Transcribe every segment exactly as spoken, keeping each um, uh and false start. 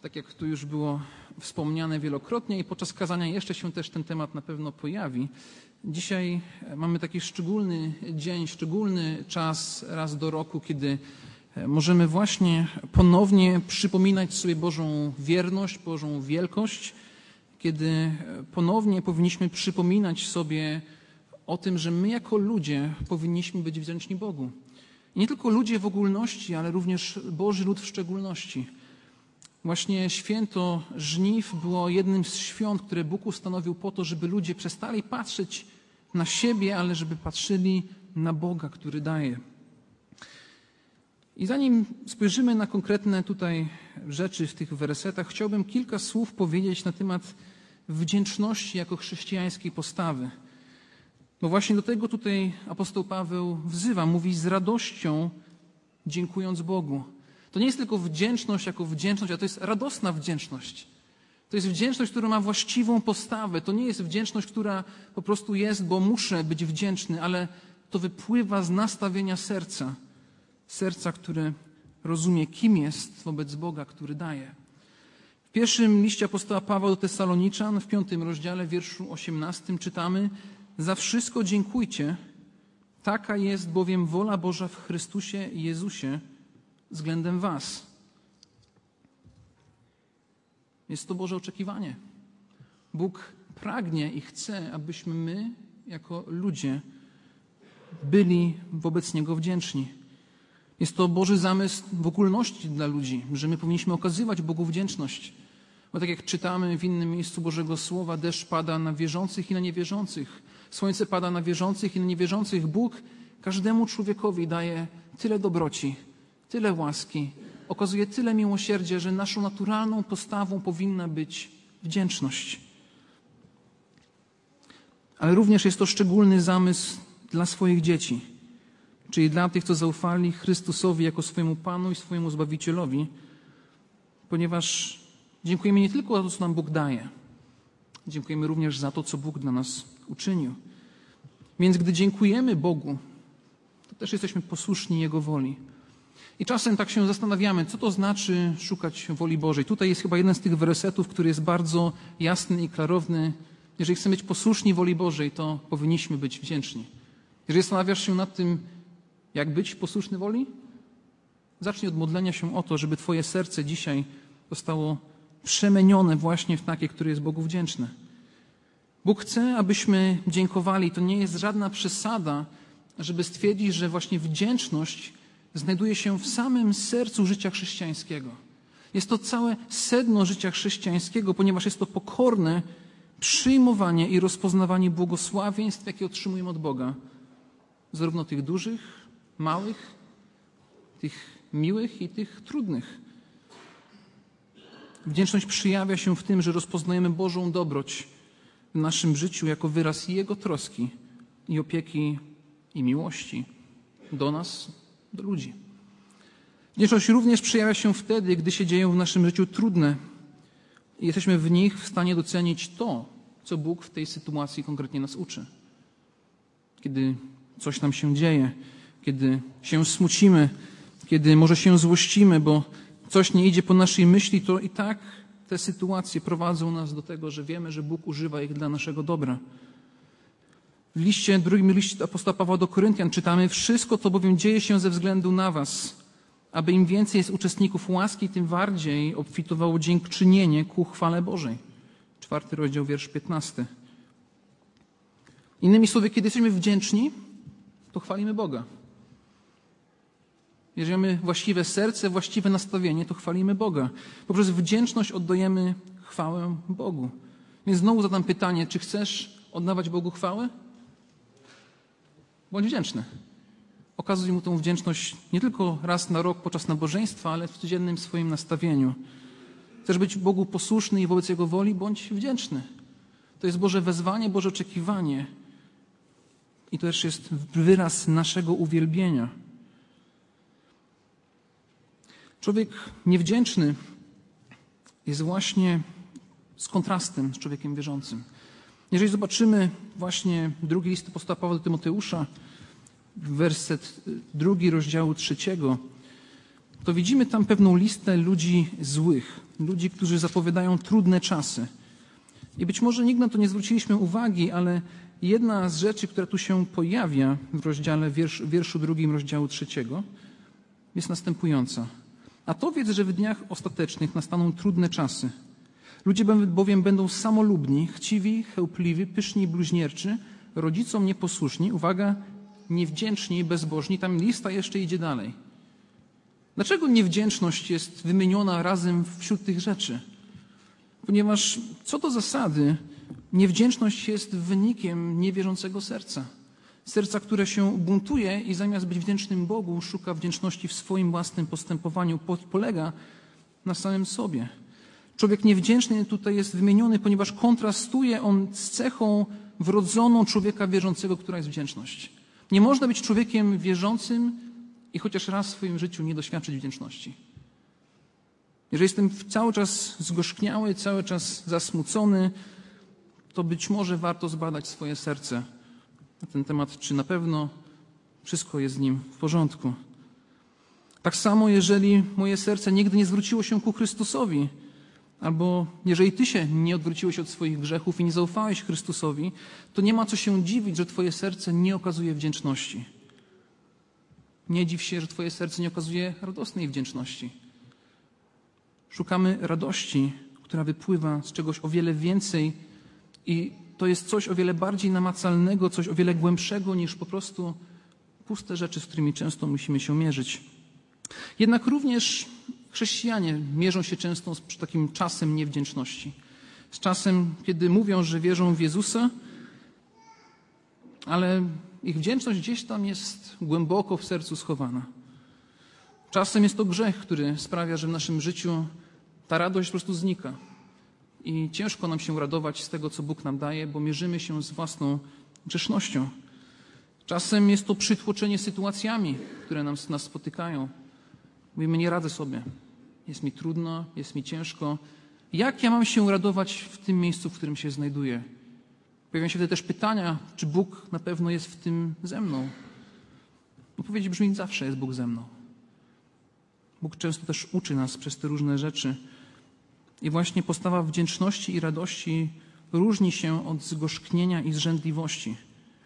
Tak jak tu już było wspomniane wielokrotnie i podczas kazania jeszcze się też ten temat na pewno pojawi. Dzisiaj mamy taki szczególny dzień, szczególny czas raz do roku, kiedy możemy właśnie ponownie przypominać sobie Bożą wierność, Bożą wielkość, kiedy ponownie powinniśmy przypominać sobie o tym, że my jako ludzie powinniśmy być wdzięczni Bogu. I nie tylko ludzie w ogólności, ale również Boży lud w szczególności. Właśnie święto żniw było jednym z świąt, które Bóg ustanowił po to, żeby ludzie przestali patrzeć na siebie, ale żeby patrzyli na Boga, który daje. I zanim spojrzymy na konkretne tutaj rzeczy w tych wersetach, chciałbym kilka słów powiedzieć na temat wdzięczności jako chrześcijańskiej postawy. Bo właśnie do tego tutaj apostoł Paweł wzywa, mówi z radością dziękując Bogu. To nie jest tylko wdzięczność jako wdzięczność, a to jest radosna wdzięczność. To jest wdzięczność, która ma właściwą postawę. To nie jest wdzięczność, która po prostu jest, bo muszę być wdzięczny, ale to wypływa z nastawienia serca. Serca, które rozumie, kim jest wobec Boga, który daje. W pierwszym liście apostoła Pawła do Tesaloniczan, w piątym rozdziale, wierszu osiemnastym czytamy: za wszystko dziękujcie, taka jest bowiem wola Boża w Chrystusie Jezusie względem was. Jest to Boże oczekiwanie. Bóg pragnie i chce, abyśmy my, jako ludzie, byli wobec Niego wdzięczni. Jest to Boży zamysł w ogólności dla ludzi, że my powinniśmy okazywać Bogu wdzięczność. Bo tak jak czytamy w innym miejscu Bożego Słowa, deszcz pada na wierzących i na niewierzących. Słońce pada na wierzących i na niewierzących. Bóg każdemu człowiekowi daje tyle dobroci, tyle łaski, okazuje tyle miłosierdzia, że naszą naturalną postawą powinna być wdzięczność. Ale również jest to szczególny zamysł dla swoich dzieci, czyli dla tych, co zaufali Chrystusowi jako swojemu Panu i swojemu Zbawicielowi, ponieważ dziękujemy nie tylko za to, co nam Bóg daje, dziękujemy również za to, co Bóg dla nas uczynił. Więc gdy dziękujemy Bogu, to też jesteśmy posłuszni Jego woli. I czasem tak się zastanawiamy, co to znaczy szukać woli Bożej. Tutaj jest chyba jeden z tych wersetów, który jest bardzo jasny i klarowny. Jeżeli chcemy być posłuszni woli Bożej, to powinniśmy być wdzięczni. Jeżeli zastanawiasz się nad tym, jak być posłuszny woli, zacznij od modlenia się o to, żeby twoje serce dzisiaj zostało przemienione właśnie w takie, które jest Bogu wdzięczne. Bóg chce, abyśmy dziękowali. To nie jest żadna przesada, żeby stwierdzić, że właśnie wdzięczność znajduje się w samym sercu życia chrześcijańskiego. Jest to całe sedno życia chrześcijańskiego, ponieważ jest to pokorne przyjmowanie i rozpoznawanie błogosławieństw, jakie otrzymujemy od Boga. Zarówno tych dużych, małych, tych miłych i tych trudnych. Wdzięczność przejawia się w tym, że rozpoznajemy Bożą dobroć w naszym życiu jako wyraz Jego troski i opieki i miłości do nas, do ludzi. Wdzięczność również przejawia się wtedy, gdy się dzieją w naszym życiu trudne i jesteśmy w nich w stanie docenić to, co Bóg w tej sytuacji konkretnie nas uczy. Kiedy coś nam się dzieje, kiedy się smucimy, kiedy może się złościmy, bo coś nie idzie po naszej myśli, to i tak te sytuacje prowadzą nas do tego, że wiemy, że Bóg używa ich dla naszego dobra. W liście, drugim liście apostoła Pawła do Koryntian czytamy: wszystko to bowiem dzieje się ze względu na was, aby im więcej jest uczestników łaski, tym bardziej obfitowało dziękczynienie ku chwale Bożej. Czwarty rozdział, wiersz piętnasty. Innymi słowy, kiedy jesteśmy wdzięczni, to chwalimy Boga. Jeżeli mamy właściwe serce, właściwe nastawienie, to chwalimy Boga. Poprzez wdzięczność oddajemy chwałę Bogu. Więc znowu zadam pytanie, czy chcesz oddawać Bogu chwałę? Bądź wdzięczny. Okazuj Mu tą wdzięczność nie tylko raz na rok podczas nabożeństwa, ale w codziennym swoim nastawieniu. Chcesz być Bogu posłuszny i wobec Jego woli? Bądź wdzięczny. To jest Boże wezwanie, Boże oczekiwanie. I to też jest wyraz naszego uwielbienia. Człowiek niewdzięczny jest właśnie z kontrastem z człowiekiem wierzącym. Jeżeli zobaczymy właśnie drugi list apostoła Pawła do Tymoteusza, werset drugi rozdziału trzeciego, to widzimy tam pewną listę ludzi złych, ludzi, którzy zapowiadają trudne czasy. I być może nikt na to nie zwróciliśmy uwagi, ale jedna z rzeczy, która tu się pojawia w rozdziale, wiersz, wierszu drugim rozdziału trzeciego, jest następująca. A to wiedz, że w dniach ostatecznych nastaną trudne czasy. Ludzie bowiem będą samolubni, chciwi, chełpliwi, pyszni i bluźnierczy, rodzicom nieposłuszni, uwaga, niewdzięczni i bezbożni. Tam lista jeszcze idzie dalej. Dlaczego niewdzięczność jest wymieniona razem wśród tych rzeczy? Ponieważ co do zasady niewdzięczność jest wynikiem niewierzącego serca. Serca, które się buntuje i zamiast być wdzięcznym Bogu, szuka wdzięczności w swoim własnym postępowaniu, polega na samym sobie. Człowiek niewdzięczny tutaj jest wymieniony, ponieważ kontrastuje on z cechą wrodzoną człowieka wierzącego, która jest wdzięczność. Nie można być człowiekiem wierzącym i chociaż raz w swoim życiu nie doświadczyć wdzięczności. Jeżeli jestem cały czas zgorzkniały, cały czas zasmucony, to być może warto zbadać swoje serce na ten temat, czy na pewno wszystko jest z nim w porządku. Tak samo, jeżeli moje serce nigdy nie zwróciło się ku Chrystusowi, albo jeżeli ty się nie odwróciłeś od swoich grzechów i nie zaufałeś Chrystusowi, to nie ma co się dziwić, że twoje serce nie okazuje wdzięczności. Nie dziw się, że twoje serce nie okazuje radosnej wdzięczności. Szukamy radości, która wypływa z czegoś o wiele więcej i to jest coś o wiele bardziej namacalnego, coś o wiele głębszego niż po prostu puste rzeczy, z którymi często musimy się mierzyć. Jednak również chrześcijanie mierzą się często z takim czasem niewdzięczności. Z czasem, kiedy mówią, że wierzą w Jezusa, ale ich wdzięczność gdzieś tam jest głęboko w sercu schowana. Czasem jest to grzech, który sprawia, że w naszym życiu ta radość po prostu znika. I ciężko nam się radować z tego, co Bóg nam daje, bo mierzymy się z własną grzesznością. Czasem jest to przytłoczenie sytuacjami, które nas, nas spotykają. Mówimy, nie radzę sobie. Jest mi trudno, jest mi ciężko. Jak ja mam się radować w tym miejscu, w którym się znajduję? Pojawiają się wtedy też pytania, czy Bóg na pewno jest w tym ze mną? Odpowiedź brzmi, zawsze jest Bóg ze mną. Bóg często też uczy nas przez te różne rzeczy. I właśnie postawa wdzięczności i radości różni się od zgorzknienia i zrzędliwości.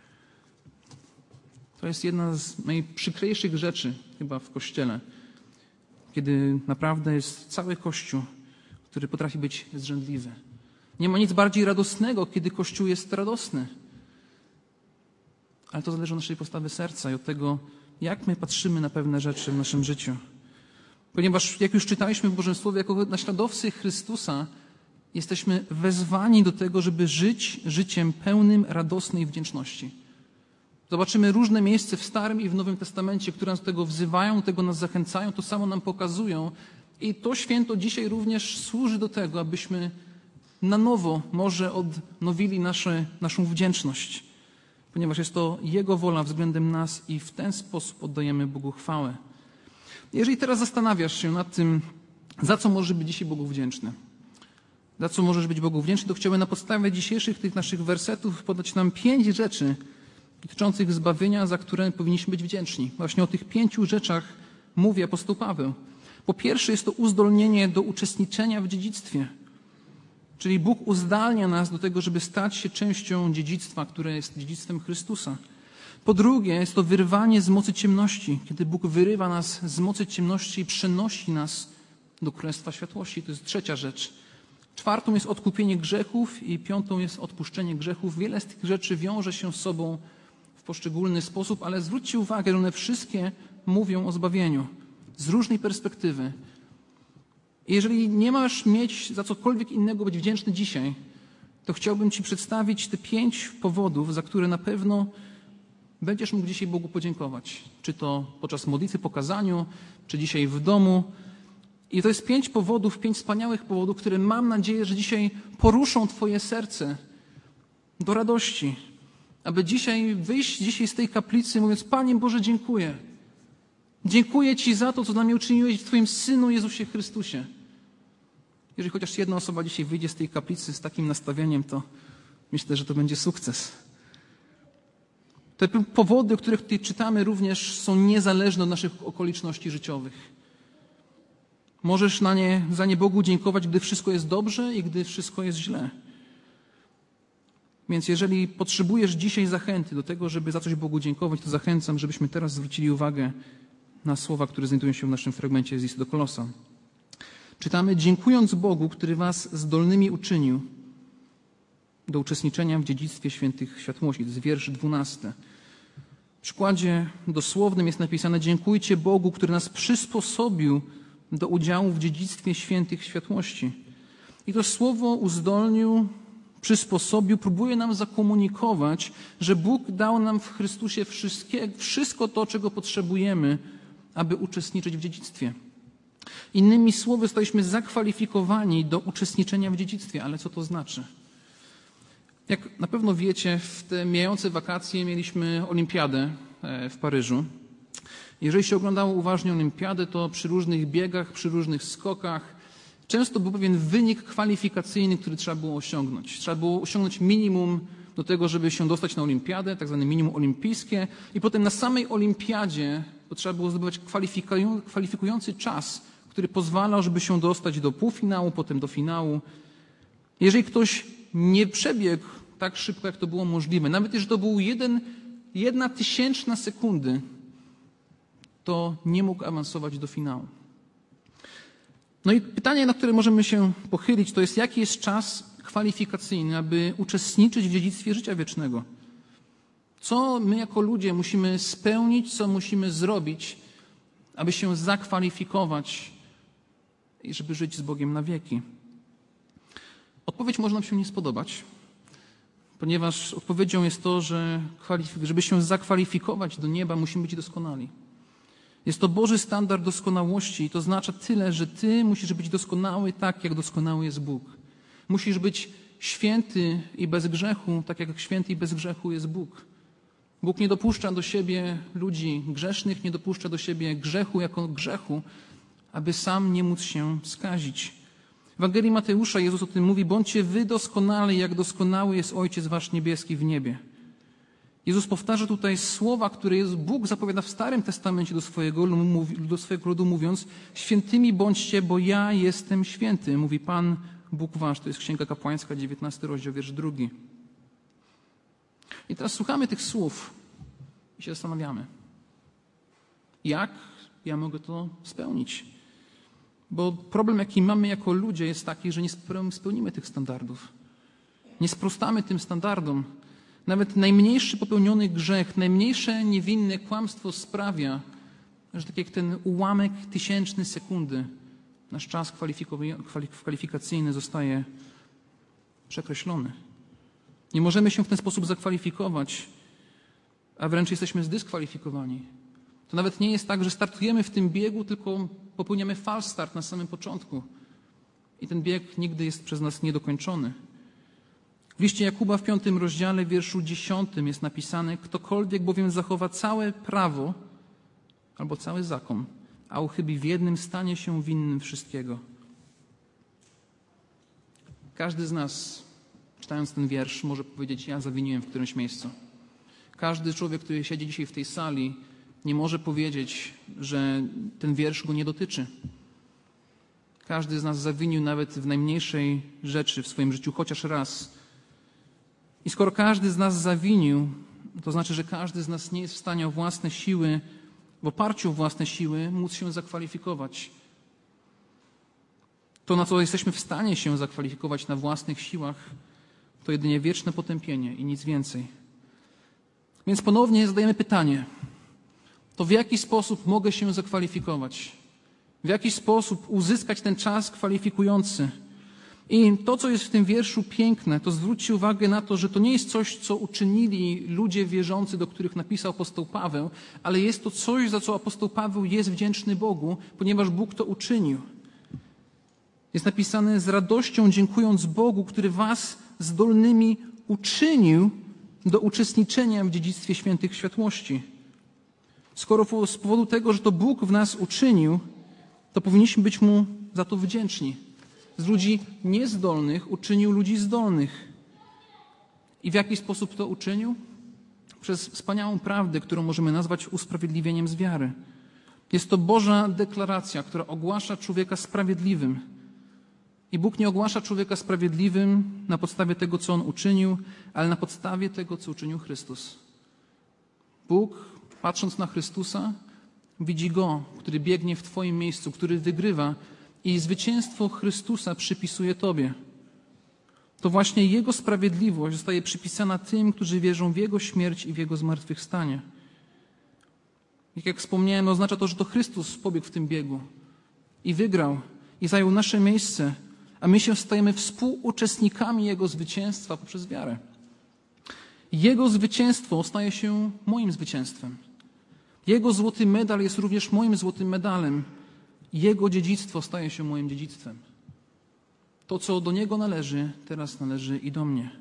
To jest jedna z najprzykrejszych rzeczy chyba w Kościele, kiedy naprawdę jest cały Kościół, który potrafi być zrzędliwy. Nie ma nic bardziej radosnego, kiedy Kościół jest radosny. Ale to zależy od naszej postawy serca i od tego, jak my patrzymy na pewne rzeczy w naszym życiu. Ponieważ, jak już czytaliśmy w Bożym Słowie, jako naśladowcy Chrystusa jesteśmy wezwani do tego, żeby żyć życiem pełnym radosnej wdzięczności. Zobaczymy różne miejsca w Starym i w Nowym Testamencie, które nas do tego wzywają, do tego nas zachęcają, to samo nam pokazują. I to święto dzisiaj również służy do tego, abyśmy na nowo może odnowili nasze, naszą wdzięczność. Ponieważ jest to Jego wola względem nas i w ten sposób oddajemy Bogu chwałę. Jeżeli teraz zastanawiasz się nad tym, za co możesz być dzisiaj Bogu wdzięczny, za co możesz być Bogu wdzięczny, to chciałbym na podstawie dzisiejszych tych naszych wersetów podać nam pięć rzeczy dotyczących zbawienia, za które powinniśmy być wdzięczni. Właśnie o tych pięciu rzeczach mówi apostoł Paweł. Po pierwsze jest to uzdolnienie do uczestniczenia w dziedzictwie. Czyli Bóg uzdalnia nas do tego, żeby stać się częścią dziedzictwa, które jest dziedzictwem Chrystusa. Po drugie jest to wyrwanie z mocy ciemności, kiedy Bóg wyrywa nas z mocy ciemności i przenosi nas do Królestwa Światłości. To jest trzecia rzecz. Czwartą jest odkupienie grzechów i piątą jest odpuszczenie grzechów. Wiele z tych rzeczy wiąże się z sobą w poszczególny sposób, ale zwróćcie uwagę, że one wszystkie mówią o zbawieniu z różnej perspektywy. I jeżeli nie masz mieć za cokolwiek innego być wdzięczny dzisiaj, to chciałbym Ci przedstawić te pięć powodów, za które na pewno będziesz mógł dzisiaj Bogu podziękować. Czy to podczas modlitwy po kazaniu, czy dzisiaj w domu. I to jest pięć powodów, pięć wspaniałych powodów, które mam nadzieję, że dzisiaj poruszą Twoje serce do radości. Aby dzisiaj wyjść dzisiaj z tej kaplicy mówiąc, Panie Boże, dziękuję. Dziękuję Ci za to, co dla mnie uczyniłeś w Twoim Synu Jezusie Chrystusie. Jeżeli chociaż jedna osoba dzisiaj wyjdzie z tej kaplicy z takim nastawieniem, to myślę, że to będzie sukces. Te powody, o których tutaj czytamy, również są niezależne od naszych okoliczności życiowych. Możesz na nie, za nie Bogu dziękować, gdy wszystko jest dobrze i gdy wszystko jest źle. Więc jeżeli potrzebujesz dzisiaj zachęty do tego, żeby za coś Bogu dziękować, to zachęcam, żebyśmy teraz zwrócili uwagę na słowa, które znajdują się w naszym fragmencie z listu do Kolosan. Czytamy: dziękując Bogu, który was zdolnymi uczynił do uczestniczenia w dziedzictwie świętych światłości. To jest wiersz dwunasty. W przykładzie dosłownym jest napisane: dziękujcie Bogu, który nas przysposobił do udziału w dziedzictwie świętych światłości. I to słowo uzdolnił, przysposobił, próbuje nam zakomunikować, że Bóg dał nam w Chrystusie wszystkie, wszystko to, czego potrzebujemy, aby uczestniczyć w dziedzictwie. Innymi słowy, zostaliśmy zakwalifikowani do uczestniczenia w dziedzictwie. Ale co to znaczy? Jak na pewno wiecie, w te mijające wakacje mieliśmy olimpiadę w Paryżu. Jeżeli się oglądało uważnie olimpiadę, to przy różnych biegach, przy różnych skokach często był pewien wynik kwalifikacyjny, który trzeba było osiągnąć. Trzeba było osiągnąć minimum do tego, żeby się dostać na olimpiadę, tak zwane minimum olimpijskie, i potem na samej olimpiadzie to trzeba było zdobywać kwalifikujący czas, który pozwalał, żeby się dostać do półfinału, potem do finału. Jeżeli ktoś nie przebiegł tak szybko, jak to było możliwe, nawet jeżeli to był jeden, jedna tysięczna sekundy, to nie mógł awansować do finału. No i pytanie, na które możemy się pochylić, to jest: jaki jest czas kwalifikacyjny, aby uczestniczyć w dziedzictwie życia wiecznego? Co my jako ludzie musimy spełnić, co musimy zrobić, aby się zakwalifikować i żeby żyć z Bogiem na wieki? Odpowiedź może nam się nie spodobać, ponieważ odpowiedzią jest to, że żeby się zakwalifikować do nieba, musimy być doskonali. Jest to Boży standard doskonałości i to oznacza tyle, że ty musisz być doskonały tak, jak doskonały jest Bóg. Musisz być święty i bez grzechu, tak jak święty i bez grzechu jest Bóg. Bóg nie dopuszcza do siebie ludzi grzesznych, nie dopuszcza do siebie grzechu jako grzechu, aby sam nie móc się skazić. W Ewangelii Mateusza Jezus o tym mówi: bądźcie wy doskonali, jak doskonały jest Ojciec wasz niebieski w niebie. Jezus powtarza tutaj słowa, które Bóg zapowiada w Starym Testamencie do swojego, do swojego ludu, mówiąc: świętymi bądźcie, bo ja jestem święty, mówi Pan Bóg wasz. To jest Księga Kapłańska, dziewiętnasty rozdział, wiersz drugi. I teraz słuchamy tych słów i się zastanawiamy, jak ja mogę to spełnić. Bo problem, jaki mamy jako ludzie, jest taki, że nie spełnimy tych standardów. Nie sprostamy tym standardom. Nawet najmniejszy popełniony grzech, najmniejsze niewinne kłamstwo sprawia, że tak jak ten ułamek tysięczny sekundy, nasz czas kwalifikacyjny zostaje przekreślony. Nie możemy się w ten sposób zakwalifikować, a wręcz jesteśmy zdyskwalifikowani. To nawet nie jest tak, że startujemy w tym biegu, tylko popełniamy false start na samym początku. I ten bieg nigdy jest przez nas niedokończony. W liście Jakuba w piątym rozdziale, wierszu dziesiątym jest napisane: ktokolwiek bowiem zachowa całe prawo albo cały zakon, a uchybi w jednym, stanie się winnym wszystkiego. Każdy z nas, czytając ten wiersz, może powiedzieć: ja zawiniłem w którymś miejscu. Każdy człowiek, który siedzi dzisiaj w tej sali, nie może powiedzieć, że ten wiersz go nie dotyczy. Każdy z nas zawinił nawet w najmniejszej rzeczy w swoim życiu chociaż raz. I skoro każdy z nas zawinił, to znaczy, że każdy z nas nie jest w stanie o własne siły, w oparciu o własne siły, móc się zakwalifikować. To, na co jesteśmy w stanie się zakwalifikować na własnych siłach, to jedynie wieczne potępienie i nic więcej. Więc ponownie zadajemy pytanie: to w jaki sposób mogę się zakwalifikować? W jaki sposób uzyskać ten czas kwalifikujący? I to, co jest w tym wierszu piękne, to zwróćcie uwagę na to, że to nie jest coś, co uczynili ludzie wierzący, do których napisał apostoł Paweł, ale jest to coś, za co apostoł Paweł jest wdzięczny Bogu, ponieważ Bóg to uczynił. Jest napisane: z radością dziękując Bogu, który was zdolnymi uczynił do uczestniczenia w dziedzictwie świętych światłości. Skoro z powodu tego, że to Bóg w nas uczynił, to powinniśmy być Mu za to wdzięczni. Z ludzi niezdolnych uczynił ludzi zdolnych. I w jaki sposób to uczynił? Przez wspaniałą prawdę, którą możemy nazwać usprawiedliwieniem z wiary. Jest to Boża deklaracja, która ogłasza człowieka sprawiedliwym. I Bóg nie ogłasza człowieka sprawiedliwym na podstawie tego, co on uczynił, ale na podstawie tego, co uczynił Chrystus. Bóg, patrząc na Chrystusa, widzi Go, który biegnie w Twoim miejscu, który wygrywa i zwycięstwo Chrystusa przypisuje Tobie. To właśnie Jego sprawiedliwość zostaje przypisana tym, którzy wierzą w Jego śmierć i w Jego zmartwychwstanie. Jak, jak wspomniałem, oznacza to, że to Chrystus pobiegł w tym biegu i wygrał i zajął nasze miejsce, a my się stajemy współuczestnikami Jego zwycięstwa poprzez wiarę. Jego zwycięstwo staje się moim zwycięstwem. Jego złoty medal jest również moim złotym medalem. Jego dziedzictwo staje się moim dziedzictwem. To, co do Niego należy, teraz należy i do mnie.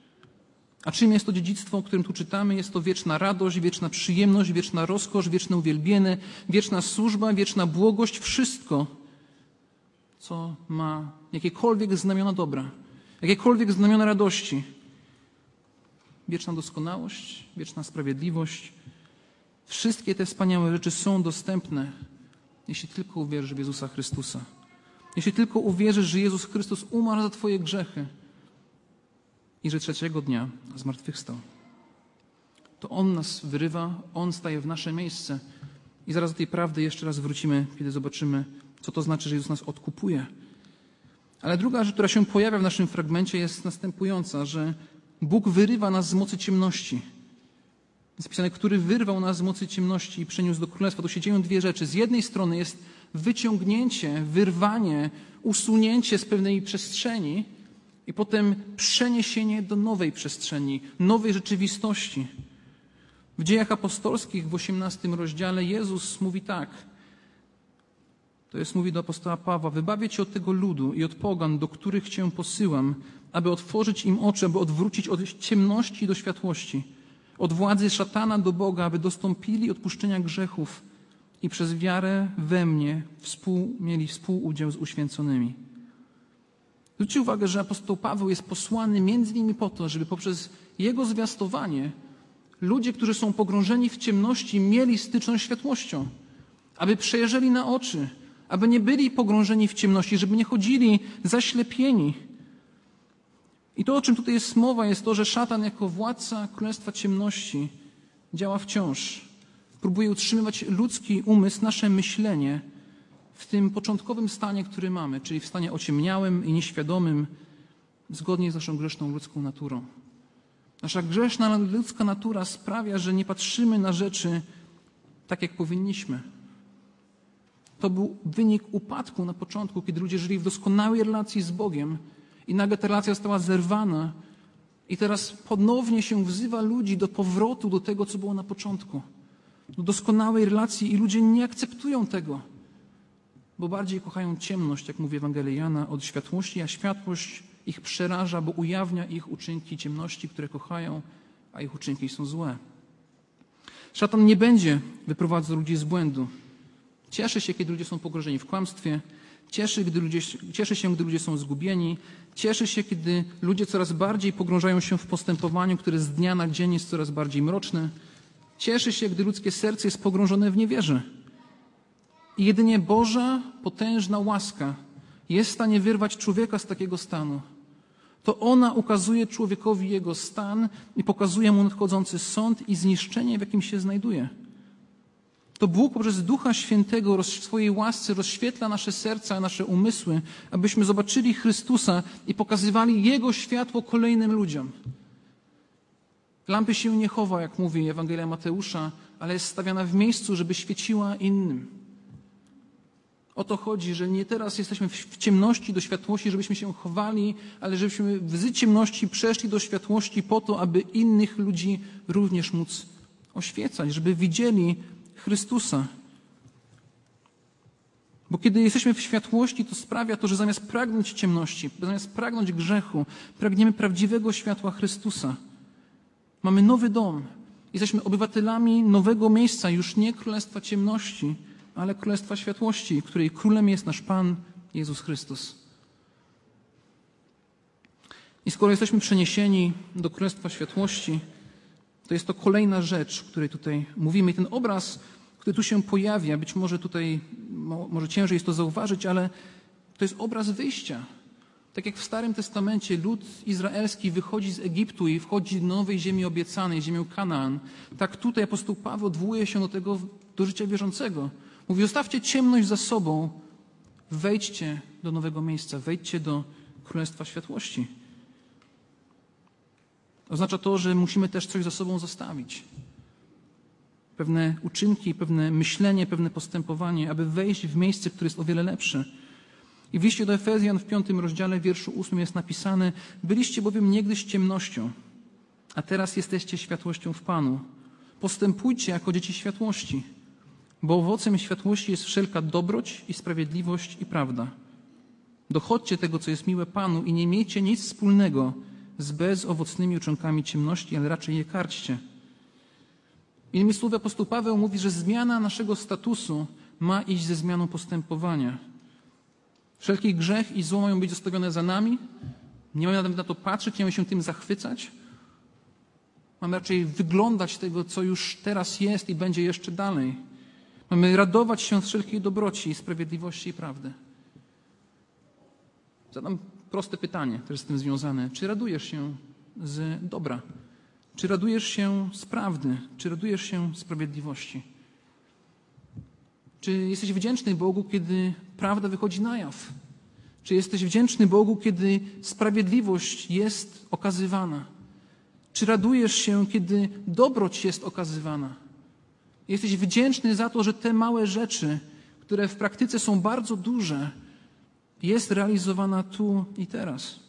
A czym jest to dziedzictwo, o którym tu czytamy? Jest to wieczna radość, wieczna przyjemność, wieczna rozkosz, wieczne uwielbienie, wieczna służba, wieczna błogość, wszystko, co ma jakiekolwiek znamiona dobra, jakiekolwiek znamiona radości. Wieczna doskonałość, wieczna sprawiedliwość. Wszystkie te wspaniałe rzeczy są dostępne, jeśli tylko uwierzysz w Jezusa Chrystusa. Jeśli tylko uwierzysz, że Jezus Chrystus umarł za Twoje grzechy i że trzeciego dnia zmartwychwstał. To On nas wyrywa, On staje w nasze miejsce. I zaraz do tej prawdy jeszcze raz wrócimy, kiedy zobaczymy, co to znaczy, że Jezus nas odkupuje. Ale druga rzecz, która się pojawia w naszym fragmencie, jest następująca, że Bóg wyrywa nas z mocy ciemności. Jest napisane, który wyrwał nas z mocy ciemności i przeniósł do królestwa. Tu się dzieją dwie rzeczy. Z jednej strony jest wyciągnięcie, wyrwanie, usunięcie z pewnej przestrzeni i potem przeniesienie do nowej przestrzeni, nowej rzeczywistości. W Dziejach Apostolskich w osiemnastym rozdziale Jezus mówi tak. To jest, mówi do apostoła Pawła, wybawię Cię od tego ludu i od pogan, do których Cię posyłam, aby otworzyć im oczy, aby odwrócić od ciemności do światłości, od władzy szatana do Boga, aby dostąpili odpuszczenia grzechów i przez wiarę we mnie współ, mieli współudział z uświęconymi. Zwróćcie uwagę, że apostoł Paweł jest posłany między innymi po to, żeby poprzez jego zwiastowanie ludzie, którzy są pogrążeni w ciemności, mieli styczność z światłością, aby przejrzeli na oczy, aby nie byli pogrążeni w ciemności, żeby nie chodzili zaślepieni. I to, o czym tutaj jest mowa, jest to, że szatan jako władca królestwa ciemności działa wciąż. Próbuje utrzymywać ludzki umysł, nasze myślenie w tym początkowym stanie, który mamy, czyli w stanie ociemniałym i nieświadomym, zgodnie z naszą grzeszną ludzką naturą. Nasza grzeszna ludzka natura sprawia, że nie patrzymy na rzeczy tak, jak powinniśmy. To był wynik upadku na początku, kiedy ludzie żyli w doskonałej relacji z Bogiem i nagle ta relacja została zerwana i teraz ponownie się wzywa ludzi do powrotu do tego, co było na początku. Do doskonałej relacji i ludzie nie akceptują tego, bo bardziej kochają ciemność, jak mówi Ewangelia Jana, od światłości, a światłość ich przeraża, bo ujawnia ich uczynki ciemności, które kochają, a ich uczynki są złe. Szatan nie będzie wyprowadzał ludzi z błędu. Cieszy się, kiedy ludzie są pogrążeni w kłamstwie, cieszy, gdy ludzie, cieszy się, gdy ludzie są zgubieni, cieszy się, kiedy ludzie coraz bardziej pogrążają się w postępowaniu, które z dnia na dzień jest coraz bardziej mroczne. Cieszy się, gdy ludzkie serce jest pogrążone w niewierze. I jedynie Boża, potężna łaska jest w stanie wyrwać człowieka z takiego stanu. To ona ukazuje człowiekowi jego stan i pokazuje mu nadchodzący sąd i zniszczenie, w jakim się znajduje. To Bóg poprzez Ducha Świętego w swojej łasce rozświetla nasze serca, nasze umysły, abyśmy zobaczyli Chrystusa i pokazywali Jego światło kolejnym ludziom. Lampy się nie chowa, jak mówi Ewangelia Mateusza, ale jest stawiana w miejscu, żeby świeciła innym. O to chodzi, że nie teraz jesteśmy w ciemności do światłości, żebyśmy się chowali, ale żebyśmy z ciemności przeszli do światłości po to, aby innych ludzi również móc oświecać, żeby widzieli Chrystusa. Bo kiedy jesteśmy w światłości, to sprawia to, że zamiast pragnąć ciemności, zamiast pragnąć grzechu, pragniemy prawdziwego światła Chrystusa. Mamy nowy dom. Jesteśmy obywatelami nowego miejsca, już nie królestwa ciemności, ale królestwa światłości, której królem jest nasz Pan Jezus Chrystus. I skoro jesteśmy przeniesieni do królestwa światłości, to jest to kolejna rzecz, o której tutaj mówimy. I ten obraz który tu się pojawia, być może tutaj, może ciężej jest to zauważyć, ale to jest obraz wyjścia. Tak jak w Starym Testamencie lud izraelski wychodzi z Egiptu i wchodzi do nowej ziemi obiecanej, ziemię Kanaan, tak tutaj apostoł Paweł odwołuje się do tego, do życia wierzącego. Mówi, zostawcie ciemność za sobą, wejdźcie do nowego miejsca, wejdźcie do Królestwa Światłości. Oznacza to, że musimy też coś za sobą zostawić. Pewne uczynki, pewne myślenie, pewne postępowanie, aby wejść w miejsce, które jest o wiele lepsze. I w liście do Efezjan w piątym rozdziale, wierszu ósmym jest napisane: byliście bowiem niegdyś ciemnością, a teraz jesteście światłością w Panu. Postępujcie jako dzieci światłości, bo owocem światłości jest wszelka dobroć i sprawiedliwość i prawda. Dochodźcie tego, co jest miłe Panu i nie miejcie nic wspólnego z bezowocnymi uczynkami ciemności, ale raczej je karćcie. Innymi słowy, apostoł Paweł mówi, że zmiana naszego statusu ma iść ze zmianą postępowania. Wszelki grzech i zło mają być zostawione za nami. Nie mamy nawet na to patrzeć, nie mamy się tym zachwycać. Mamy raczej wyglądać tego, co już teraz jest i będzie jeszcze dalej. Mamy radować się z wszelkiej dobroci, sprawiedliwości i prawdy. Zadam proste pytanie, też z tym związane. Czy radujesz się z dobra? Czy radujesz się z prawdy? Czy radujesz się z sprawiedliwości? Czy jesteś wdzięczny Bogu, kiedy prawda wychodzi na jaw? Czy jesteś wdzięczny Bogu, kiedy sprawiedliwość jest okazywana? Czy radujesz się, kiedy dobroć jest okazywana? Jesteś wdzięczny za to, że te małe rzeczy, które w praktyce są bardzo duże, jest realizowana tu i teraz.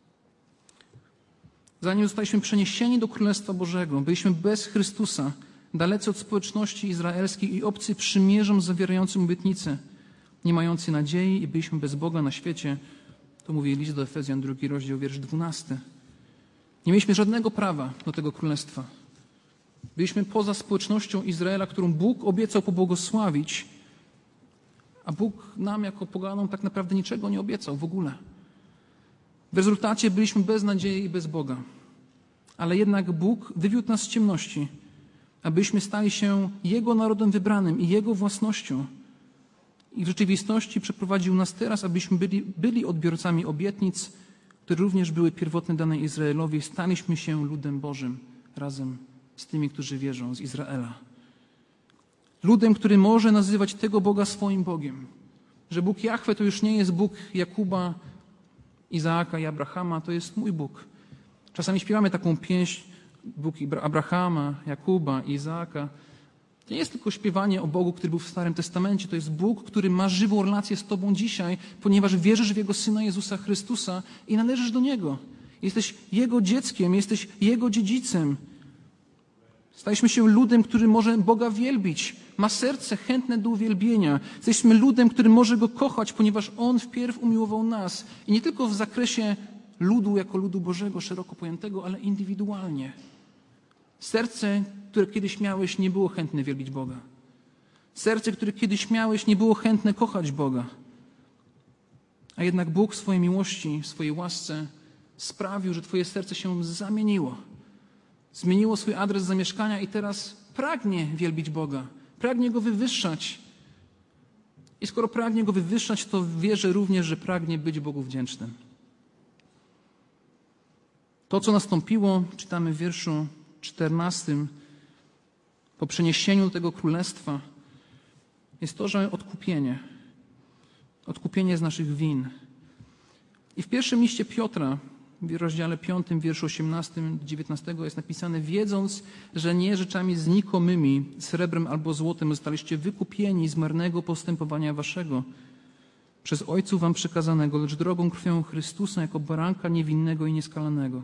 Zanim zostaliśmy przeniesieni do Królestwa Bożego, byliśmy bez Chrystusa, dalecy od społeczności izraelskiej i obcy przymierzom zawierającym obietnice, nie mający nadziei i byliśmy bez Boga na świecie. To mówi list do Efezjan, drugi rozdział, wiersz dwunasty. Nie mieliśmy żadnego prawa do tego królestwa. Byliśmy poza społecznością Izraela, którą Bóg obiecał pobłogosławić, a Bóg nam jako poganom tak naprawdę niczego nie obiecał w ogóle. W rezultacie byliśmy bez nadziei i bez Boga. Ale jednak Bóg wywiódł nas z ciemności, abyśmy stali się Jego narodem wybranym i Jego własnością. I w rzeczywistości przeprowadził nas teraz, abyśmy byli, byli odbiorcami obietnic, które również były pierwotne dane Izraelowi. Staliśmy się ludem Bożym razem z tymi, którzy wierzą z Izraela. Ludem, który może nazywać tego Boga swoim Bogiem. Że Bóg Jahwe to już nie jest Bóg Jakuba, Izaaka i Abrahama, to jest mój Bóg. Czasami śpiewamy taką pieśń, Bóg Abrahama, Jakuba, Izaaka. To nie jest tylko śpiewanie o Bogu, który był w Starym Testamencie. To jest Bóg, który ma żywą relację z Tobą dzisiaj, ponieważ wierzysz w Jego Syna Jezusa Chrystusa i należysz do Niego. Jesteś Jego dzieckiem, jesteś Jego dziedzicem. Staliśmy się ludem, który może Boga wielbić. Ma serce chętne do uwielbienia. Jesteśmy ludem, który może Go kochać, ponieważ On wpierw umiłował nas. I nie tylko w zakresie ludu jako ludu Bożego, szeroko pojętego, ale indywidualnie. Serce, które kiedyś miałeś, nie było chętne wielbić Boga. Serce, które kiedyś miałeś, nie było chętne kochać Boga. A jednak Bóg w swojej miłości, w swojej łasce sprawił, że Twoje serce się zamieniło. Zmieniło swój adres zamieszkania i teraz pragnie wielbić Boga. Pragnie Go wywyższać. I skoro pragnie Go wywyższać, to wierzę również, że pragnie być Bogu wdzięcznym. To, co nastąpiło, czytamy w wierszu czternastym, po przeniesieniu do tego królestwa, jest to, że odkupienie. Odkupienie z naszych win. I w pierwszym liście Piotra, w rozdziale piątym, wierszu osiemnastym do dziewiętnastego jest napisane: wiedząc, że nie rzeczami znikomymi, srebrem albo złotem zostaliście wykupieni z marnego postępowania waszego, przez Ojców wam przekazanego, lecz drogą krwią Chrystusa jako baranka niewinnego i nieskalanego.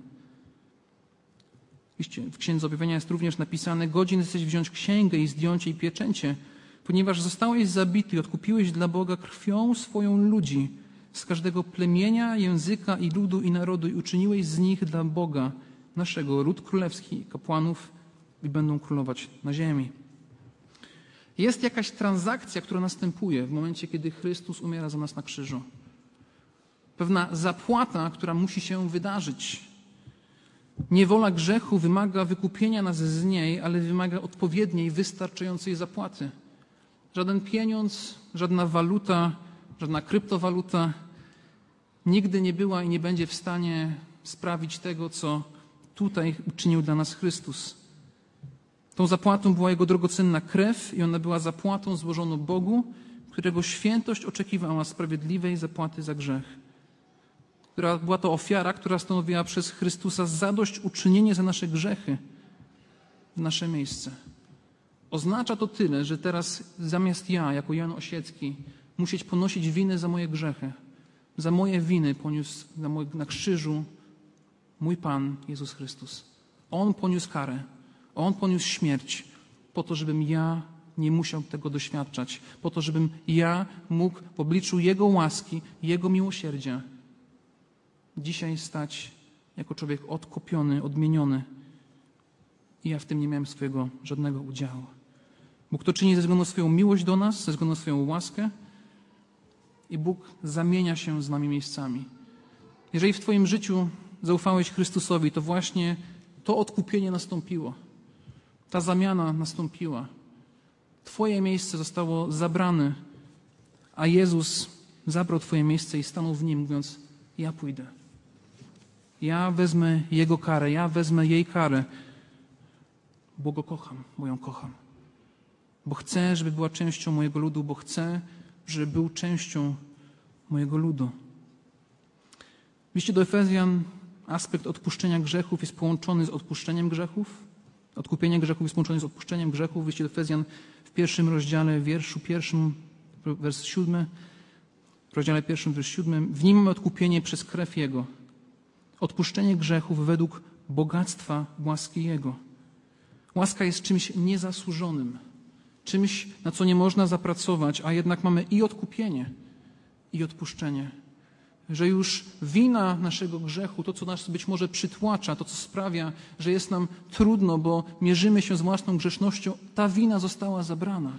W Księdze Objawienia jest również napisane: godzien jesteś wziąć księgę i zdjąć jej pieczęcie, ponieważ zostałeś zabity i odkupiłeś dla Boga krwią swoją ludzi z każdego plemienia, języka i ludu i narodu i uczyniłeś z nich dla Boga naszego ród królewski i kapłanów i będą królować na ziemi. Jest jakaś transakcja, która następuje w momencie, kiedy Chrystus umiera za nas na krzyżu. Pewna zapłata, która musi się wydarzyć. Niewola grzechu wymaga wykupienia nas z niej, ale wymaga odpowiedniej, wystarczającej zapłaty. Żaden pieniądz, żadna waluta, żadna kryptowaluta nigdy nie była i nie będzie w stanie sprawić tego, co tutaj uczynił dla nas Chrystus. Tą zapłatą była Jego drogocenna krew i ona była zapłatą złożoną Bogu, którego świętość oczekiwała sprawiedliwej zapłaty za grzech. Która była to ofiara, która stanowiła przez Chrystusa zadośćuczynienie za nasze grzechy w nasze miejsce. Oznacza to tyle, że teraz zamiast ja, jako Jan Osiecki, musieć ponosić winę za moje grzechy, za moje winy poniósł na, moj, na krzyżu mój Pan Jezus Chrystus. On poniósł karę, On poniósł śmierć po to, żebym ja nie musiał tego doświadczać, po to, żebym ja mógł w obliczu Jego łaski, Jego miłosierdzia dzisiaj stać jako człowiek odkupiony, odmieniony. I ja w tym nie miałem swojego żadnego udziału. Bóg to czyni ze względu na swoją miłość do nas, ze względu na swoją łaskę i Bóg zamienia się z nami miejscami. Jeżeli w Twoim życiu zaufałeś Chrystusowi, to właśnie to odkupienie nastąpiło. Ta zamiana nastąpiła. Twoje miejsce zostało zabrane, a Jezus zabrał Twoje miejsce i stanął w nim, mówiąc: ja pójdę. Ja wezmę Jego karę, ja wezmę jej karę, bo Go kocham, bo ją kocham. Bo chcę, żeby była częścią mojego ludu, bo chcę, żeby był częścią mojego ludu. W liście do Efezjan aspekt odpuszczenia grzechów jest połączony z odpuszczeniem grzechów. Odkupienie grzechów jest połączone z odpuszczeniem grzechów. W liście do Efezjan w pierwszym rozdziale, wierszu pierwszym, wers siódmy, w rozdziale pierwszym, wers siódmym, w nim mamy odkupienie przez krew Jego. Odpuszczenie grzechów według bogactwa łaski Jego. Łaska jest czymś niezasłużonym, czymś, na co nie można zapracować, a jednak mamy i odkupienie, i odpuszczenie. Że już wina naszego grzechu, to co nas być może przytłacza, to co sprawia, że jest nam trudno, bo mierzymy się z własną grzesznością, ta wina została zabrana.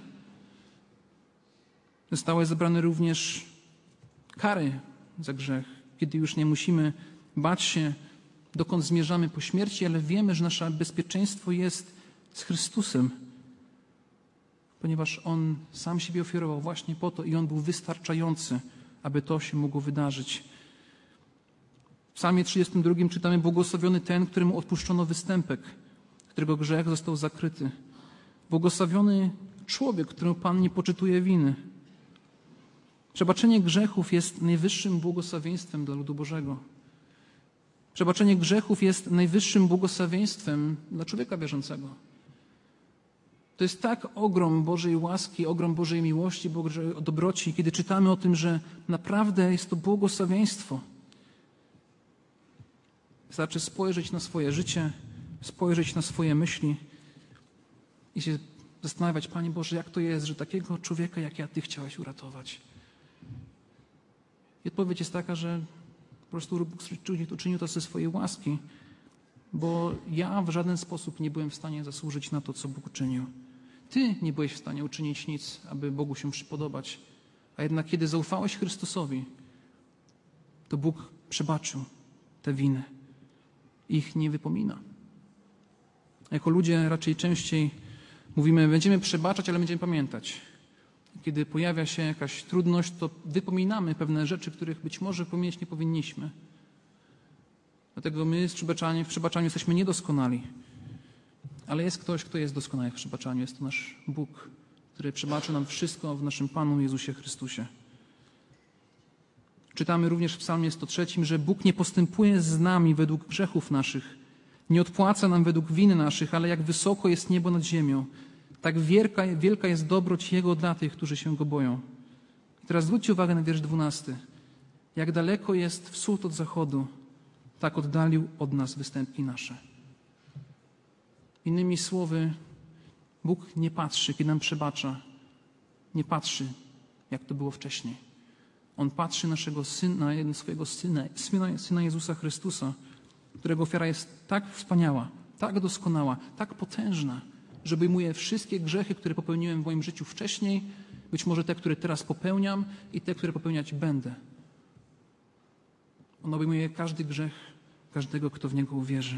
Zostały zabrane również kary za grzech, kiedy już nie musimy bać się, dokąd zmierzamy po śmierci, ale wiemy, że nasze bezpieczeństwo jest z Chrystusem, ponieważ On sam siebie ofiarował właśnie po to i On był wystarczający, aby to się mogło wydarzyć. W Psalmie trzydziestym drugim czytamy: błogosławiony ten, któremu odpuszczono występek, którego grzech został zakryty. Błogosławiony człowiek, któremu Pan nie poczytuje winy. Przebaczenie grzechów jest najwyższym błogosławieństwem dla ludu Bożego. Przebaczenie grzechów jest najwyższym błogosławieństwem dla człowieka wierzącego. To jest tak ogrom Bożej łaski, ogrom Bożej miłości, Bożej dobroci, kiedy czytamy o tym, że naprawdę jest to błogosławieństwo. Wystarczy spojrzeć na swoje życie, spojrzeć na swoje myśli i się zastanawiać: Panie Boże, jak to jest, że takiego człowieka jak ja Ty chciałeś uratować? I odpowiedź jest taka, że po prostu Bóg uczynił to ze swojej łaski, bo ja w żaden sposób nie byłem w stanie zasłużyć na to, co Bóg uczynił. Ty nie byłeś w stanie uczynić nic, aby Bogu się przypodobać. A jednak kiedy zaufałeś Chrystusowi, to Bóg przebaczył te winy. Ich nie wypomina. Jako ludzie raczej częściej mówimy: będziemy przebaczać, ale będziemy pamiętać. Kiedy pojawia się jakaś trudność, to wypominamy pewne rzeczy, których być może wypominać nie powinniśmy. Dlatego my w przebaczaniu, w przebaczaniu jesteśmy niedoskonali. Ale jest ktoś, kto jest doskonały w przebaczaniu. Jest to nasz Bóg, który przebaczy nam wszystko w naszym Panu Jezusie Chrystusie. Czytamy również w Psalmie sto trzecim, że Bóg nie postępuje z nami według grzechów naszych, nie odpłaca nam według win naszych, ale jak wysoko jest niebo nad ziemią, tak wielka, wielka jest dobroć Jego dla tych, którzy się Go boją. I teraz zwróćcie uwagę na wiersz dwunasty. Jak daleko jest wschód od zachodu, tak oddalił od nas występki nasze. Innymi słowy, Bóg nie patrzy, kiedy nam przebacza, nie patrzy, jak to było wcześniej. On patrzy naszego syna, swojego syna, syna, syna Jezusa Chrystusa, którego ofiara jest tak wspaniała, tak doskonała, tak potężna, że obejmuje wszystkie grzechy, które popełniłem w moim życiu wcześniej, być może te, które teraz popełniam i te, które popełniać będę. On obejmuje każdy grzech każdego, kto w Niego uwierzy.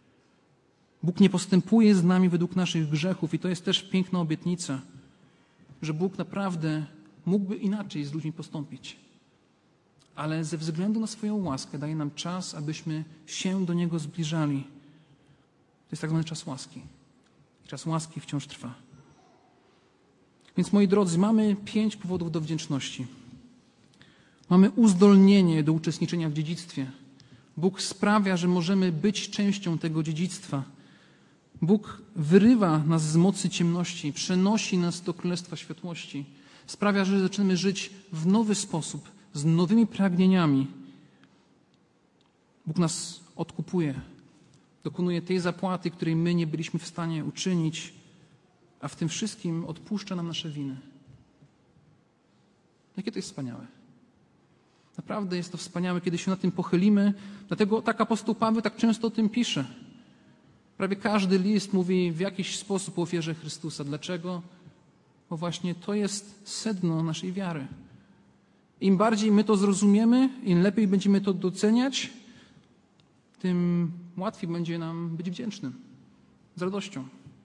Bóg nie postępuje z nami według naszych grzechów i to jest też piękna obietnica. że Bóg naprawdę mógłby inaczej z ludźmi postąpić. Ale ze względu na swoją łaskę daje nam czas, abyśmy się do Niego zbliżali. To jest tak zwany czas łaski. I czas łaski wciąż trwa. Więc moi drodzy, mamy pięć powodów do wdzięczności. Mamy uzdolnienie do uczestniczenia w dziedzictwie. Bóg sprawia, że możemy być częścią tego dziedzictwa. Bóg wyrywa nas z mocy ciemności, przenosi nas do Królestwa Światłości. Sprawia, że zaczynamy żyć w nowy sposób, z nowymi pragnieniami. Bóg nas odkupuje. Dokonuje tej zapłaty, której my nie byliśmy w stanie uczynić, a w tym wszystkim odpuszcza nam nasze winy. Jakie to jest wspaniałe. Naprawdę jest to wspaniałe, kiedy się nad tym pochylimy. Dlatego tak apostoł Paweł tak często o tym pisze. Prawie każdy list mówi w jakiś sposób o ofierze Chrystusa. Dlaczego? Bo właśnie to jest sedno naszej wiary. Im bardziej my to zrozumiemy, im lepiej będziemy to doceniać, tym łatwiej będzie nam być wdzięcznym. Z radością.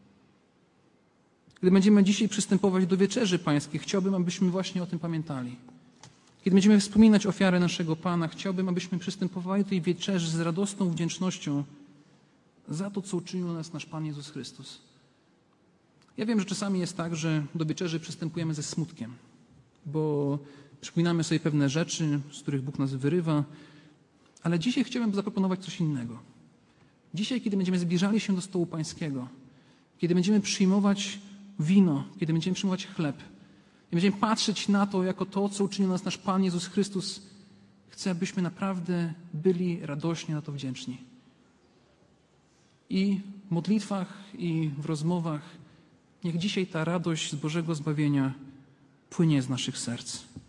Gdy będziemy dzisiaj przystępować do wieczerzy pańskiej, chciałbym, abyśmy właśnie o tym pamiętali. Kiedy będziemy wspominać ofiarę naszego Pana, chciałbym, abyśmy przystępowali do tej wieczerzy z radosną wdzięcznością za to, co uczynił nas nasz Pan Jezus Chrystus. Ja wiem, że czasami jest tak, że do wieczerzy przystępujemy ze smutkiem, bo przypominamy sobie pewne rzeczy, z których Bóg nas wyrywa, ale dzisiaj chciałbym zaproponować coś innego. Dzisiaj, kiedy będziemy zbliżali się do stołu pańskiego, kiedy będziemy przyjmować wino, kiedy będziemy przyjmować chleb, i będziemy patrzeć na to jako to, co uczynił nas nasz Pan Jezus Chrystus, chcę, abyśmy naprawdę byli radośnie na to wdzięczni. I w modlitwach, i w rozmowach niech dzisiaj ta radość z Bożego zbawienia płynie z naszych serc.